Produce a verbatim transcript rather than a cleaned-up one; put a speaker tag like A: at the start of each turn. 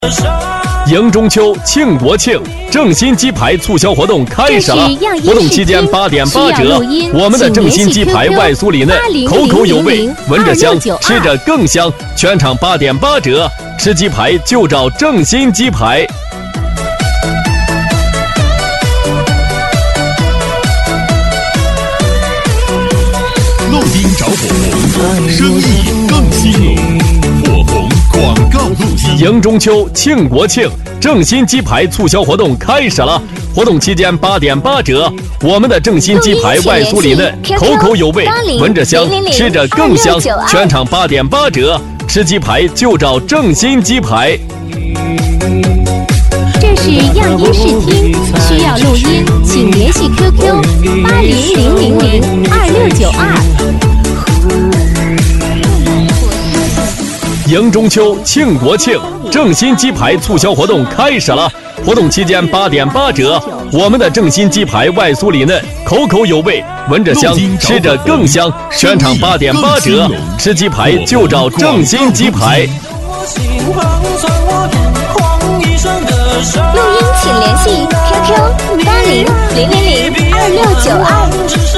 A: 迎中秋，庆国庆，正新鸡排促销活动开始了！活动期间八点八折，我们的正新鸡排外酥里嫩，口口有味，闻着香，吃着更香。全场八点八折，吃鸡排就找正新鸡排。
B: 漏丁找火红，生意更兴隆。火红广告录音。
A: 迎中秋，庆国庆，正新鸡排促销活动开始了！活动期间八点八折，我们的正新鸡排外酥里嫩，口口有味，闻着香，吃着更香。全场八点八折，吃鸡排就找正新鸡排。
C: 这是样音视听，需要录音，请联系 Q Q 八零零零零二六九二。
A: 迎中秋，庆国庆，正新鸡排促销活动开始了！活动期间八点八折，我们的正新鸡排外酥里嫩，口口有味，闻着香，吃着更香。全场八点八折，吃鸡排就找正新鸡排。
C: 录音请联系 Q Q 八零零零零二六九二。